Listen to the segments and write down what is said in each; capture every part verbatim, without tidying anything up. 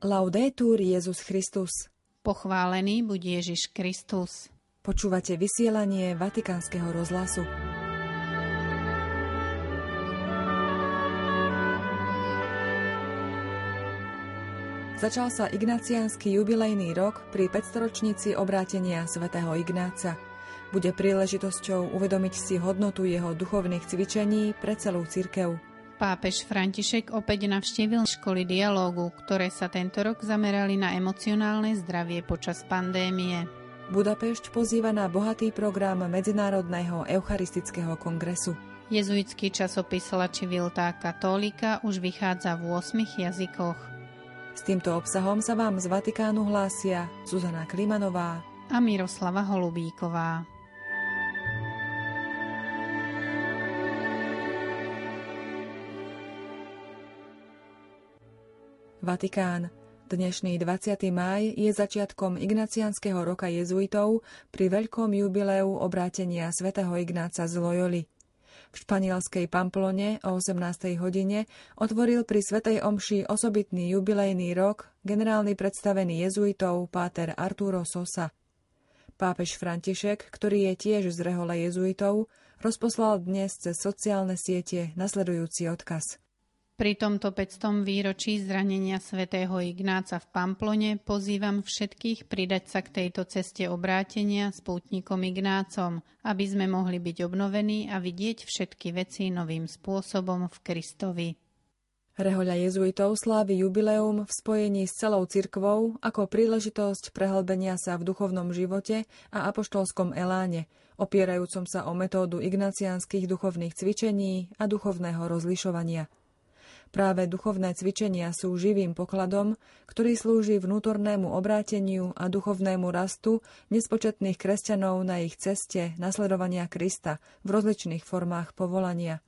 Laudetur Jesus Christus. Pochválený buď Ježiš Kristus. Počúvate vysielanie Vatikánskeho rozhlasu. Začal sa ignaciánsky jubilejný rok pri päťstoročnici obrátenia svätého Ignáca. Bude príležitosťou uvedomiť si hodnotu jeho duchovných cvičení pre celú cirkev. Pápež František opäť navštívil školy dialógu, ktoré sa tento rok zamerali na emocionálne zdravie počas pandémie. Budapešť pozýva na bohatý program Medzinárodného eucharistického kongresu. Jezuitský časopis La Civiltà Cattolica už vychádza v ôsmich jazykoch. S týmto obsahom sa vám z Vatikánu hlásia Zuzana Klimanová a Miroslava Holubíková. Vatikán. Dnešný dvadsiaty máj je začiatkom ignaciánskeho roka jezuitov pri veľkom jubileu obrátenia svätého Ignáca z Loyoli. V španielskej Pamplone o osemnástej hodine otvoril pri svätej omši osobitný jubilejný rok generálny predstavený jezuitov páter Arturo Sosa. Pápež František, ktorý je tiež z rehole jezuitov, rozposlal dnes cez sociálne siete nasledujúci odkaz. Pri tomto päťstom výročí zranenia svätého Ignáca v Pamplone pozývam všetkých pridať sa k tejto ceste obrátenia s pútnikom Ignácom, aby sme mohli byť obnovení a vidieť všetky veci novým spôsobom v Kristovi. Rehoľa jezuitov slávi jubileum v spojení s celou cirkvou ako príležitosť prehlbenia sa v duchovnom živote a apoštolskom eláne, opierajúcom sa o metódu ignaciánskych duchovných cvičení a duchovného rozlišovania. Práve duchovné cvičenia sú živým pokladom, ktorý slúži vnútornému obráteniu a duchovnému rastu nespočetných kresťanov na ich ceste nasledovania Krista v rozličných formách povolania.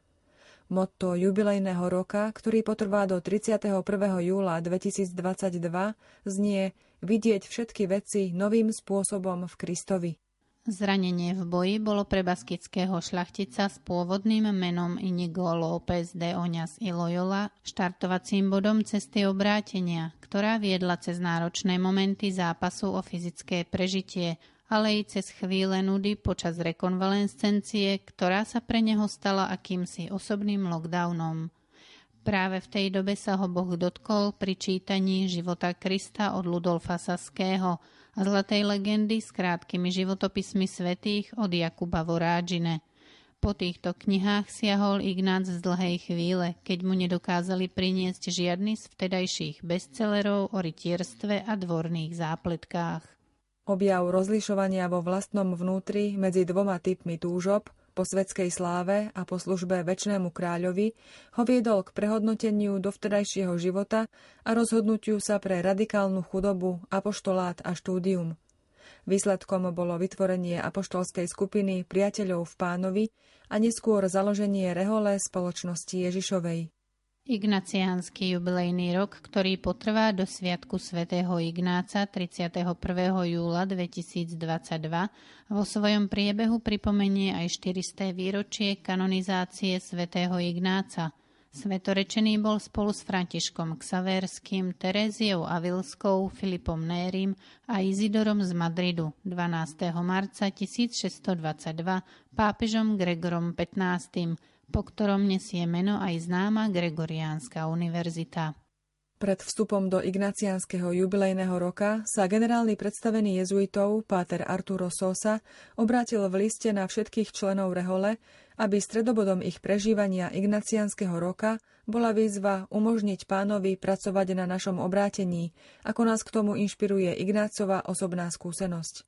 Motto jubilejného roka, ktorý potrvá do tridsiateho prvého júla dvetisícdvadsaťdva, znie vidieť všetky veci novým spôsobom v Kristovi. Zranenie v boji bolo pre baskického šľachtica s pôvodným menom Inigo López de Oñas y Loyola štartovacím bodom cesty obrátenia, ktorá viedla cez náročné momenty zápasu o fyzické prežitie, ale i cez chvíle nudy počas rekonvalescencie, ktorá sa pre neho stala akýmsi osobným lockdownom. Práve v tej dobe sa ho Boh dotkol pri čítaní života Krista od Ludolfa Saského a zlatej legendy s krátkými životopismi svätých od Jakuba Vorážine. Po týchto knihách siahol Ignác z dlhej chvíle, keď mu nedokázali priniesť žiadny z vtedajších bestsellerov o rytierstve a dvorných zápletkách. Objav rozlišovania vo vlastnom vnútri medzi dvoma typmi túžob, po svetskej sláve a po službe večnému kráľovi, ho viedol k prehodnoteniu dovtedajšieho života a rozhodnutiu sa pre radikálnu chudobu, apoštolát a štúdium. Výsledkom bolo vytvorenie apoštolskej skupiny Priateľov v Pánovi a neskôr založenie rehole spoločnosti Ježišovej. Ignaciánsky jubilejný rok, ktorý potrvá do sviatku svätého Ignáca tridsiateho prvého júla dvetisícdvadsaťdva, vo svojom priebehu pripomenie aj štyristé výročie kanonizácie svätého Ignáca. Svetorečený bol spolu s Františkom Xavérskym, Teréziou Avilskou, Filipom Nérim a Izidorom z Madridu dvanásteho marca tisícšesťstodvadsaťdva pápežom Gregorom pätnástym, po ktorom nesie meno aj známa Gregoriánska univerzita. Pred vstupom do ignaciánskeho jubilejného roka sa generálny predstavený jezuitov páter Arturo Sosa obrátil v liste na všetkých členov rehole, aby stredobodom ich prežívania ignaciánskeho roka bola výzva umožniť Pánovi pracovať na našom obrátení, ako nás k tomu inšpiruje Ignácova osobná skúsenosť.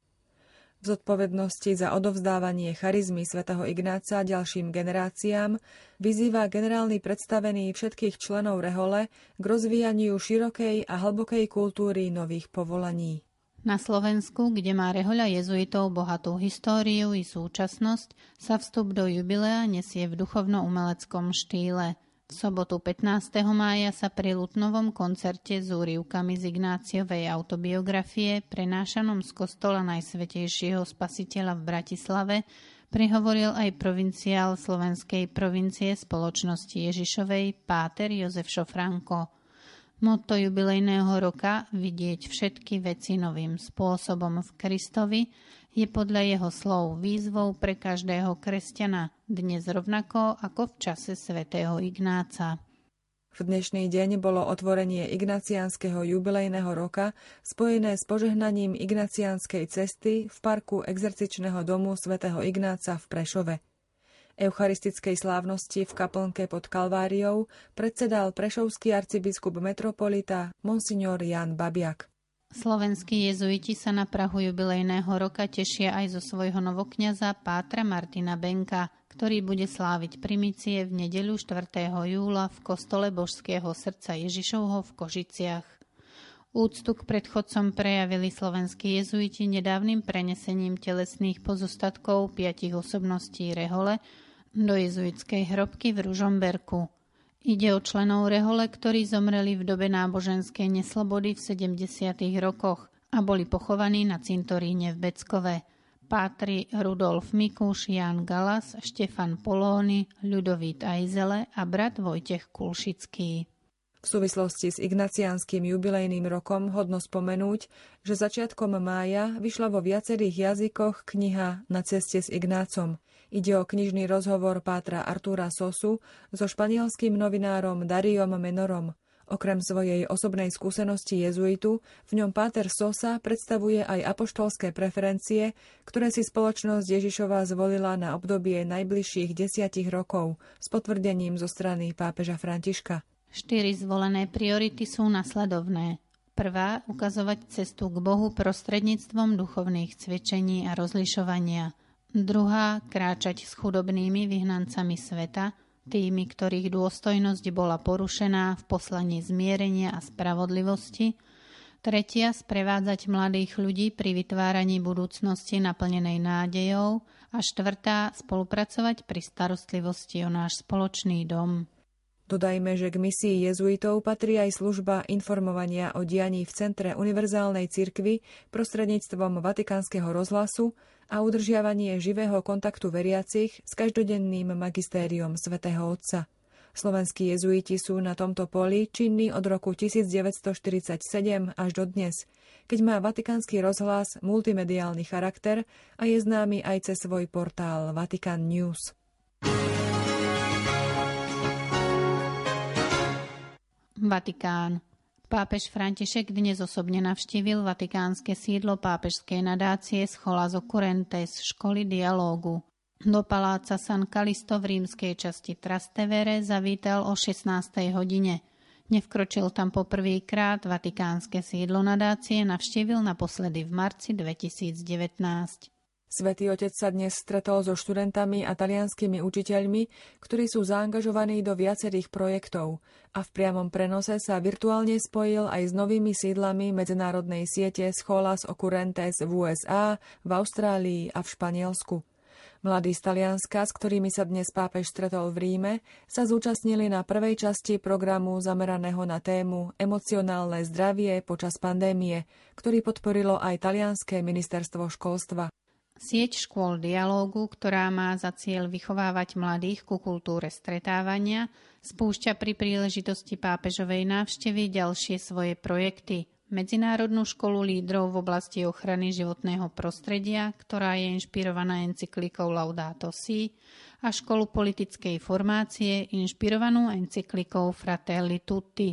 V zodpovednosti za odovzdávanie charizmy svätého Ignáca ďalším generáciám vyzýva generálny predstavený všetkých členov rehole k rozvíjaniu širokej a hlbokej kultúry nových povolaní. Na Slovensku, kde má rehoľa jezuitov bohatú históriu i súčasnosť, sa vstup do jubilea nesie v duchovno-umeleckom štýle. V sobotu pätnásteho mája sa pri Lutnovom koncerte s úryvkami z Ignáciovej autobiografie prenášanom z kostola Najsvätejšieho Spasiteľa v Bratislave prihovoril aj provinciál Slovenskej provincie Spoločnosti Ježišovej páter Jozef Šofranko. Motto jubilejného roka Vidieť všetky veci novým spôsobom v Kristovi je podľa jeho slov výzvou pre každého kresťana, dnes rovnako ako v čase svätého Ignáca. V dnešný deň bolo otvorenie ignaciánskeho jubilejného roka spojené s požehnaním ignaciánskej cesty v parku exercičného domu svätého Ignáca v Prešove. Eucharistickej slávnosti v kaplnke pod Kalváriou predsedal prešovský arcibiskup metropolita monsignor Ján Babiak. Slovenskí jezuiti sa na prahu jubilejného roka tešia aj zo svojho novokňaza pátra Martina Benka, ktorý bude sláviť primície v nedeľu štvrtého júla v kostole Božského srdca Ježišovho v Košiciach. Úctu k predchodcom prejavili slovenskí jezuiti nedávnym prenesením telesných pozostatkov piatich osobností rehole do jezuitskej hrobky v Ružomberku. Ide o členov rehole, ktorí zomreli v dobe náboženskej neslobody v sedemdesiatych rokoch a boli pochovaní na cintoríne v Beckove. Pátri Rudolf Mikuš, Ján Galas, Štefan Polóny, Ľudovít Ajzele a brat Vojtech Kulšický. V súvislosti s ignaciánskym jubilejným rokom hodno spomenúť, že začiatkom mája vyšla vo viacerých jazykoch kniha Na ceste s Ignácom. Ide o knižný rozhovor pátra Artúra Sosu so španielským novinárom Dariom Menorom. Okrem svojej osobnej skúsenosti jezuitu, v ňom páter Sosa predstavuje aj apoštolské preferencie, ktoré si spoločnosť Ježišova zvolila na obdobie najbližších desiatich rokov s potvrdením zo strany pápeža Františka. Štyri zvolené priority sú nasledovné. Prvá, ukazovať cestu k Bohu prostredníctvom duchovných cvičení a rozlišovania. Druhá, kráčať s chudobnými vyhnancami sveta, tými, ktorých dôstojnosť bola porušená v poslaní zmierenia a spravodlivosti. Tretia, sprevádzať mladých ľudí pri vytváraní budúcnosti naplnenej nádejou. A štvrtá, spolupracovať pri starostlivosti o náš spoločný dom. Dodajme, že k misii jezuitov patrí aj služba informovania o dianí v Centre univerzálnej cirkvi prostredníctvom Vatikánskeho rozhlasu a udržiavanie živého kontaktu veriacich s každodenným magistériom svätého Otca. Slovenskí jezuiti sú na tomto poli činní od roku devätnásťstoštyridsaťsedem až do dnes, keď má Vatikánsky rozhlas multimediálny charakter a je známy aj cez svoj portál Vatican News. Vatikán. Pápež František dnes osobne navštívil vatikánske sídlo pápežskej nadácie Scholas Occurrentes, školy dialógu. Do paláca San Callisto v rímskej časti Trastevere zavítal o šestnástej hodine. Nevkročil tam poprvýkrát, vatikánske sídlo nadácie navštívil naposledy v marci dvetisícdevätnásť. Svätý Otec sa dnes stretol so študentami a talianskymi učiteľmi, ktorí sú zaangažovaní do viacerých projektov a v priamom prenose sa virtuálne spojil aj s novými sídlami medzinárodnej siete Scholas Occurrentes v ú es á, v Austrálii a v Španielsku. Mladí z Talianska, s ktorými sa dnes pápež stretol v Ríme, sa zúčastnili na prvej časti programu zameraného na tému Emocionálne zdravie počas pandémie, ktorý podporilo aj talianske ministerstvo školstva. Sieť škôl dialógu, ktorá má za cieľ vychovávať mladých ku kultúre stretávania, spúšťa pri príležitosti pápežovej návštevy ďalšie svoje projekty. Medzinárodnú školu lídrov v oblasti ochrany životného prostredia, ktorá je inšpirovaná encyklikou Laudato Si, a školu politickej formácie, inšpirovanú encyklikou Fratelli Tutti.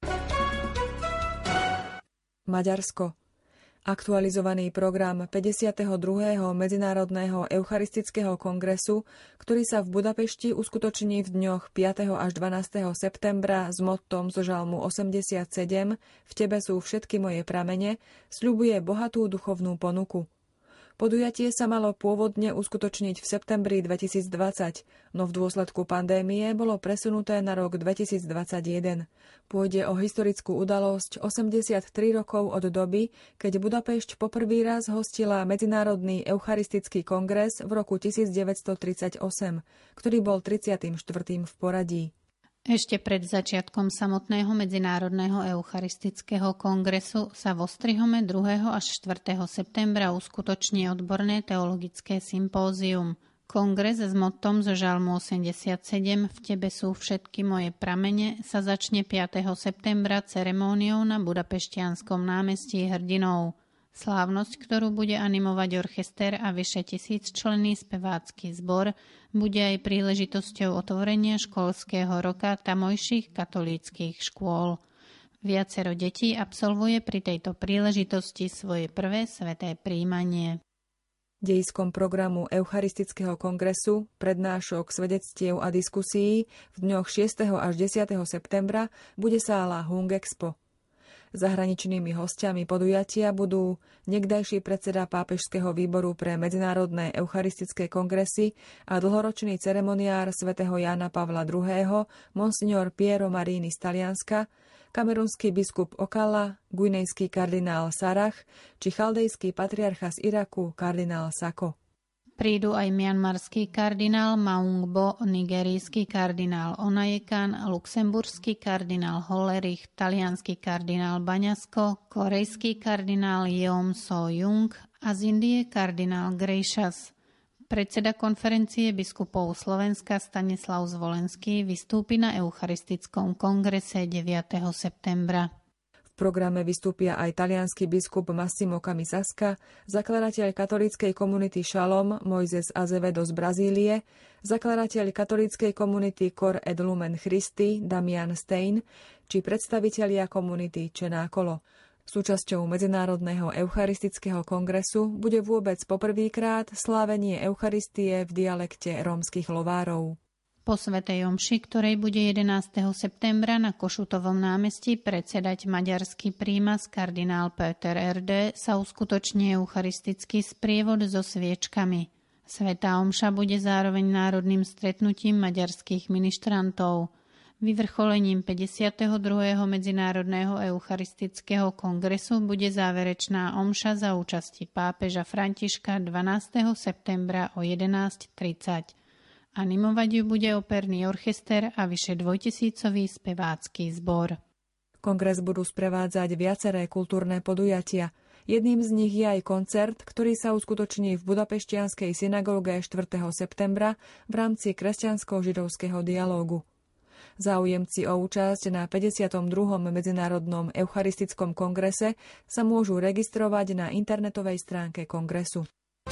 Maďarsko. Aktualizovaný program päťdesiateho druhého Medzinárodného eucharistického kongresu, ktorý sa v Budapešti uskutoční v dňoch piateho až dvanásteho septembra s mottom zo žalmu osemdesiatsedem V tebe sú všetky moje pramene, sľubuje bohatú duchovnú ponuku. Podujatie sa malo pôvodne uskutočniť v septembri dvetisícdvadsať, no v dôsledku pandémie bolo presunuté na rok dvetisícdvadsaťjeden. Pôjde o historickú udalosť osemdesiattri rokov od doby, keď Budapešť poprvý raz hostila Medzinárodný eucharistický kongres v roku tisícdeväťstotridsaťosem, ktorý bol tridsiatym štvrtým v poradí. Ešte pred začiatkom samotného Medzinárodného eucharistického kongresu sa v Ostrihome druhého až štvrtého septembra uskutoční odborné teologické sympózium. Kongres s mottom zo Žalmu osemdesiatsedem V tebe sú všetky moje pramene sa začne piateho septembra ceremóniou na Budapešťanskom námestí hrdinov. Slávnosť, ktorú bude animovať orchester a vyše tisícčlenný spevácky zbor, bude aj príležitosťou otvorenia školského roka tamojších katolíckych škôl. Viacero detí absolvuje pri tejto príležitosti svoje prvé sväté prijímanie. Dejiskom programu Eucharistického kongresu, prednášok, svedectiev a diskusií v dňoch šiesteho až desiateho septembra bude sála Hungexpo. Zahraničnými hostiami podujatia budú niekdajší predseda Pápežského výboru pre medzinárodné eucharistické kongresy a dlhoročný ceremoniár svätého Jána Pavla druhého. Monsignor Piero Marini z Talianska, kamerunský biskup Okala, guinejský kardinál Sarach či chaldejský patriarcha z Iraku kardinál Sako. Prídu aj mianmarský kardinál Maungbo, nigerijský kardinál Onajekan, luxemburský kardinál Hollerich, taliansky kardinál Baňasko, korejský kardinál Yeom So-jung a z Indie kardinál Gracious. Predseda konferencie biskupov Slovenska Stanislav Zvolenský vystúpi na Eucharistickom kongrese deviateho septembra. V programe vystúpia aj taliansky biskup Massimo Camisasca, zakladateľ katolíckej komunity Shalom Moises Azevedo z Brazílie, zakladateľ katolíckej komunity Cor et Lumen Christi Damian Stein či predstavitelia komunity Čenákolo. Súčasťou Medzinárodného eucharistického kongresu bude vôbec poprvýkrát slávenie Eucharistie v dialekte rómskych Lovárov. Po svätej omši, ktorej bude jedenásteho septembra na Košutovom námestí predsedať maďarský prímas kardinál Péter Erdő, sa uskutoční eucharistický sprievod so sviečkami. Svätá omša bude zároveň národným stretnutím maďarských ministrantov. Vyvrcholením päťdesiateho druhého Medzinárodného eucharistického kongresu bude záverečná omša za účasti pápeža Františka dvanásteho septembra o jedenásť tridsať. Animovať ju bude operný orchester a vyše dvojtisícový spevácky zbor. Kongres budú sprevádzať viaceré kultúrne podujatia. Jedným z nich je aj koncert, ktorý sa uskutoční v Budapešťanskej synagóge štvrtého septembra v rámci kresťansko-židovského dialógu. Záujemci o účasť na päťdesiatom druhom Medzinárodnom eucharistickom kongrese sa môžu registrovať na internetovej stránke kongresu.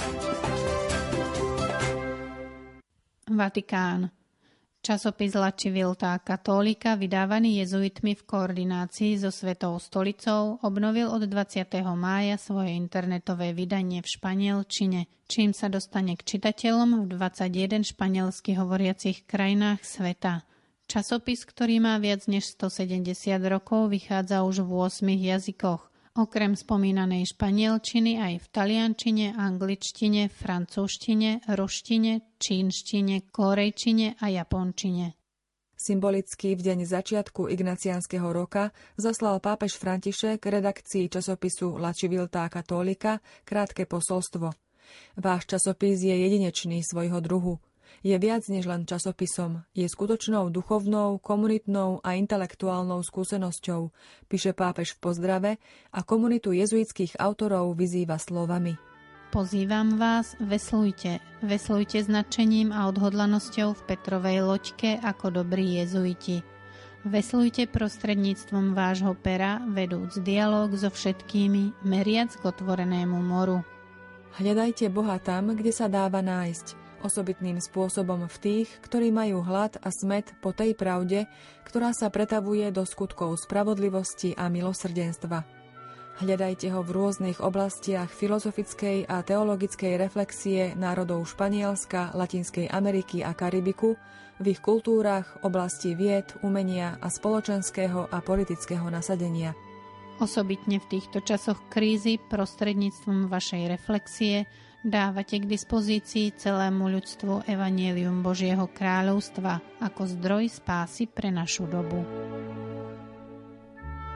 Vatikán. Časopis La Civiltà Cattolica, vydávaný jezuitmi v koordinácii so Svetou stolicou, obnovil od dvadsiateho mája svoje internetové vydanie v španielčine, čím sa dostane k čitateľom v dvadsaťjeden španielsky hovoriacich krajinách sveta. Časopis, ktorý má viac než stosedemdesiat rokov, vychádza už v ôsmich jazykoch. Okrem spomínanej španielčiny aj v taliančine, angličtine, francúzštine, ruštine, čínštine, kórejčine a japončine. Symbolicky v deň začiatku ignaciánskeho roka zaslal pápež František redakcii časopisu La Civiltà Cattolica krátke posolstvo. Váš časopis je jedinečný svojho druhu. Je viac než len časopisom, je skutočnou duchovnou, komunitnou a intelektuálnou skúsenosťou, píše pápež v pozdrave a komunitu jezuitských autorov vyzýva slovami. Pozývam vás, veslujte, veslujte s nadšením a odhodlanosťou v Petrovej loďke ako dobrí jezuiti. Veslujte prostredníctvom vášho pera, vedúc dialóg so všetkými, meriac k otvorenému moru. Hľadajte Boha tam, kde sa dáva nájsť. Osobitným spôsobom v tých, ktorí majú hlad a smäd po tej pravde, ktorá sa pretavuje do skutkov spravodlivosti a milosrdenstva. Hľadajte ho v rôznych oblastiach filozofickej a teologickej reflexie národov Španielska, Latinskej Ameriky a Karibiku, v ich kultúrach, oblasti vied, umenia a spoločenského a politického nasadenia. Osobitne v týchto časoch krízy prostredníctvom vašej reflexie dávate k dispozícii celému ľudstvu evanjelium Božieho kráľovstva ako zdroj spásy pre našu dobu.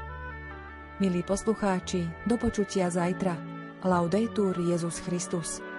Milí poslucháči, do počutia zajtra. Laudetur Jesus Christus.